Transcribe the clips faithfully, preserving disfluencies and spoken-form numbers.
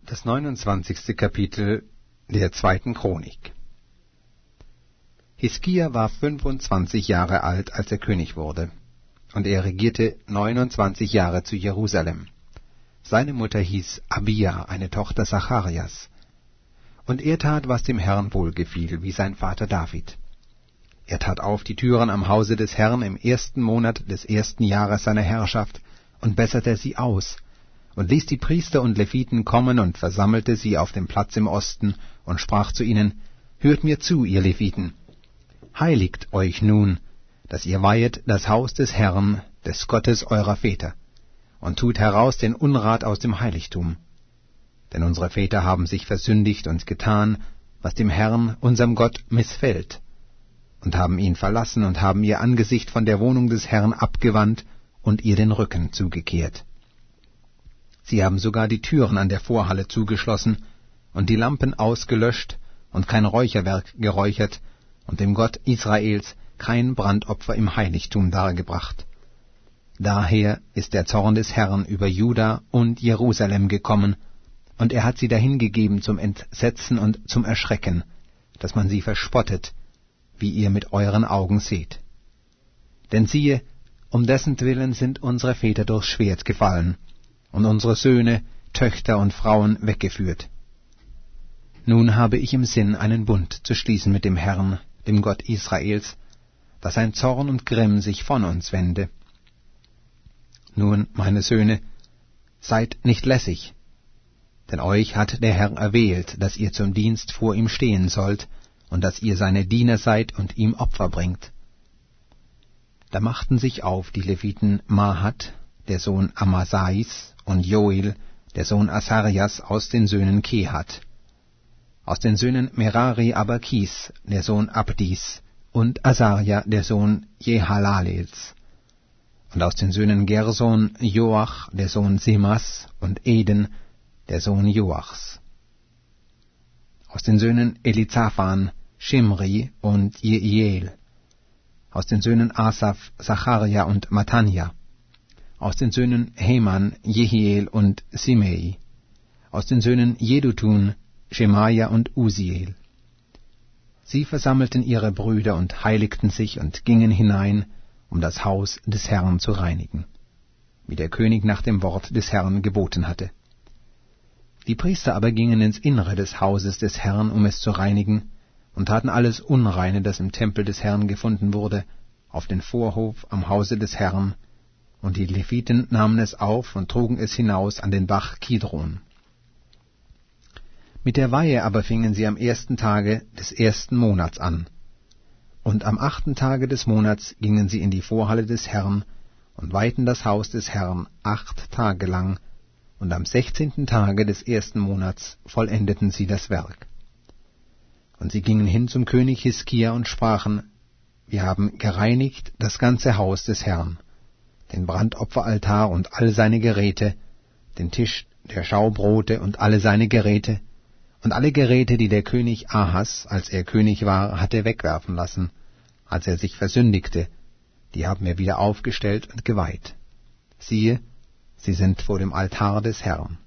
Das neunundzwanzigste Kapitel der zweiten Chronik. Hiskia war fünfundzwanzig Jahre alt, als er König wurde, und er regierte neunundzwanzig Jahre zu Jerusalem. Seine Mutter hieß Abia, eine Tochter Zacharias. Und er tat, was dem Herrn wohlgefiel, wie sein Vater David. Er tat auf die Türen am Hause des Herrn im ersten Monat des ersten Jahres seiner Herrschaft und besserte sie aus, und ließ die Priester und Leviten kommen und versammelte sie auf dem Platz im Osten und sprach zu ihnen: Hört mir zu, ihr Leviten, heiligt euch nun, dass ihr weihet das Haus des Herrn, des Gottes eurer Väter, und tut heraus den Unrat aus dem Heiligtum. Denn unsere Väter haben sich versündigt und getan, was dem Herrn, unserem Gott, missfällt, und haben ihn verlassen und haben ihr Angesicht von der Wohnung des Herrn abgewandt und ihr den Rücken zugekehrt. Sie haben sogar die Türen an der Vorhalle zugeschlossen und die Lampen ausgelöscht und kein Räucherwerk geräuchert und dem Gott Israels kein Brandopfer im Heiligtum dargebracht. Daher ist der Zorn des Herrn über Juda und Jerusalem gekommen, und er hat sie dahingegeben zum Entsetzen und zum Erschrecken, dass man sie verspottet, wie ihr mit euren Augen seht. Denn siehe, um dessentwillen sind unsere Väter durchs Schwert gefallen, und unsere Söhne, Töchter und Frauen weggeführt. Nun habe ich im Sinn, einen Bund zu schließen mit dem Herrn, dem Gott Israels, dass sein Zorn und Grimm sich von uns wende. Nun, meine Söhne, seid nicht lässig, denn euch hat der Herr erwählt, dass ihr zum Dienst vor ihm stehen sollt, und dass ihr seine Diener seid und ihm Opfer bringt. Da machten sich auf die Leviten Mahat, der Sohn Amasais, und Joel, der Sohn Asarias, aus den Söhnen Kehat. Aus den Söhnen Merari aber Kis, der Sohn Abdis, und Asaria, der Sohn Jehalalels. Und aus den Söhnen Gerson Joach, der Sohn Semas, und Eden, der Sohn Joachs. Aus den Söhnen Elizaphan, Shimri und Jeiel. Aus den Söhnen Asaph, Zacharia und Matanja. Aus den Söhnen Heman, Jehiel und Simei. Aus den Söhnen Jedutun, Schemaja und Uziel. Sie versammelten ihre Brüder und heiligten sich und gingen hinein, um das Haus des Herrn zu reinigen, wie der König nach dem Wort des Herrn geboten hatte. Die Priester aber gingen ins Innere des Hauses des Herrn, um es zu reinigen, und taten alles Unreine, das im Tempel des Herrn gefunden wurde, auf den Vorhof am Hause des Herrn, und die Leviten nahmen es auf und trugen es hinaus an den Bach Kidron. Mit der Weihe aber fingen sie am ersten Tage des ersten Monats an. Und am achten Tage des Monats gingen sie in die Vorhalle des Herrn und weihten das Haus des Herrn acht Tage lang, und am sechzehnten Tage des ersten Monats vollendeten sie das Werk. Und sie gingen hin zum König Hiskia und sprachen: Wir haben gereinigt das ganze Haus des Herrn, den Brandopferaltar und all seine Geräte, den Tisch der Schaubrote und alle seine Geräte, und alle Geräte, die der König Ahas, als er König war, hatte wegwerfen lassen, als er sich versündigte, die haben wir wieder aufgestellt und geweiht. Siehe, sie sind vor dem Altar des Herrn.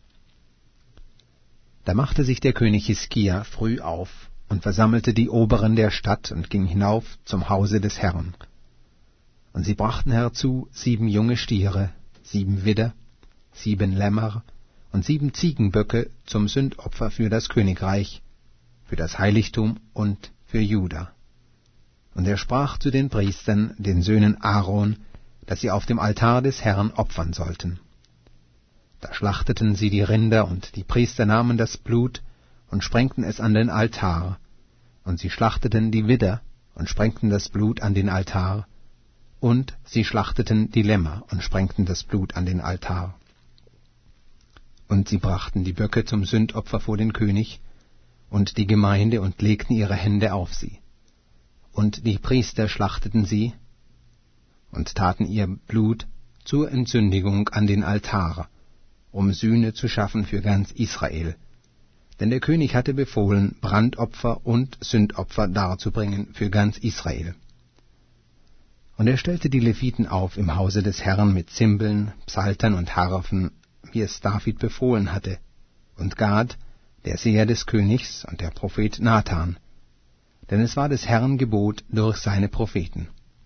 Da machte sich der König Hiskia früh auf und versammelte die Oberen der Stadt und ging hinauf zum Hause des Herrn. Und sie brachten herzu sieben junge Stiere, sieben Widder, sieben Lämmer und sieben Ziegenböcke zum Sündopfer für das Königreich, für das Heiligtum und für Juda. Und er sprach zu den Priestern, den Söhnen Aaron, dass sie auf dem Altar des Herrn opfern sollten. Da schlachteten sie die Rinder, und die Priester nahmen das Blut und sprengten es an den Altar, und sie schlachteten die Widder und sprengten das Blut an den Altar, und sie schlachteten die Lämmer und sprengten das Blut an den Altar. Und sie brachten die Böcke zum Sündopfer vor den König und die Gemeinde und legten ihre Hände auf sie. Und die Priester schlachteten sie und taten ihr Blut zur Entsündigung an den Altar, um Sühne zu schaffen für ganz Israel. Denn der König hatte befohlen, Brandopfer und Sündopfer darzubringen für ganz Israel. Und er stellte die Leviten auf im Hause des Herrn mit Zimbeln, Psaltern und Harfen, wie es David befohlen hatte, und Gad, der Seher des Königs, und der Prophet Nathan, denn es war des Herrn Gebot durch seine Propheten.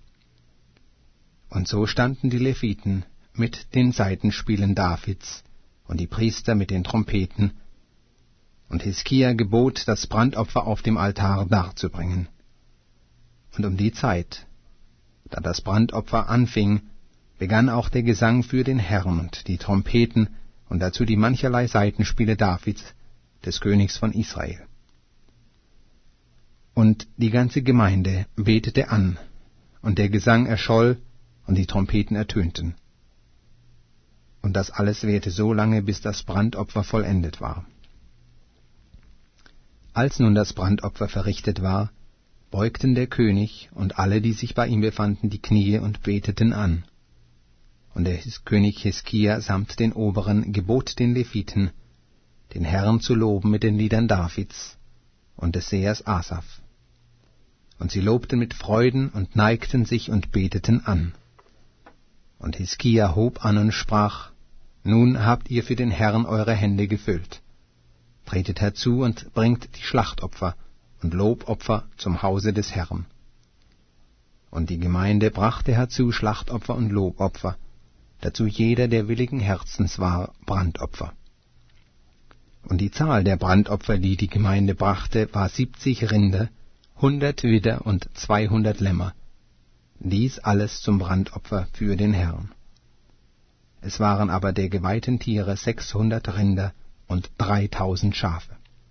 Und so standen die Leviten mit den Saitenspielen Davids und die Priester mit den Trompeten, und Hiskia gebot, das Brandopfer auf dem Altar darzubringen. Und um die Zeit, da das Brandopfer anfing, begann auch der Gesang für den Herrn und die Trompeten und dazu die mancherlei Saitenspiele Davids, des Königs von Israel. Und die ganze Gemeinde betete an, und der Gesang erscholl, und die Trompeten ertönten. Und das alles währte so lange, bis das Brandopfer vollendet war. Als nun das Brandopfer verrichtet war, beugten der König und alle, die sich bei ihm befanden, die Knie und beteten an. Und der König Hiskia samt den Oberen gebot den Leviten, den Herrn zu loben mit den Liedern Davids und des Sehers Asaph. Und sie lobten mit Freuden und neigten sich und beteten an. Und Hiskia hob an und sprach: Nun habt ihr für den Herrn eure Hände gefüllt. Tretet herzu und bringt die Schlachtopfer und Lobopfer zum Hause des Herrn. Und die Gemeinde brachte herzu Schlachtopfer und Lobopfer, dazu jeder, der willigen Herzens war, Brandopfer. Und die Zahl der Brandopfer, die die Gemeinde brachte, war siebzig Rinder, hundert Widder und zweihundert Lämmer, dies alles zum Brandopfer für den Herrn. Es waren aber der geweihten Tiere sechshundert Rinder und dreitausend Schafe.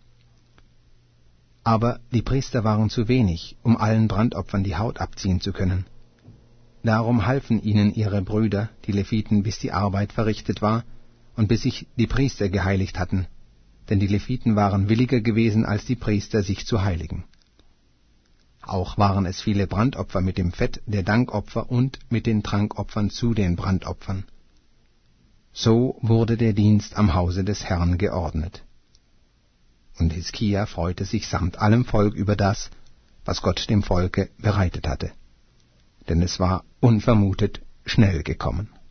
Aber die Priester waren zu wenig, um allen Brandopfern die Haut abziehen zu können. Darum halfen ihnen ihre Brüder, die Leviten, bis die Arbeit verrichtet war und bis sich die Priester geheiligt hatten, denn die Leviten waren williger gewesen als die Priester, sich zu heiligen. Auch waren es viele Brandopfer mit dem Fett der Dankopfer und mit den Trankopfern zu den Brandopfern. So wurde der Dienst am Hause des Herrn geordnet. Und Hiskia freute sich samt allem Volk über das, was Gott dem Volke bereitet hatte, denn es war unvermutet schnell gekommen.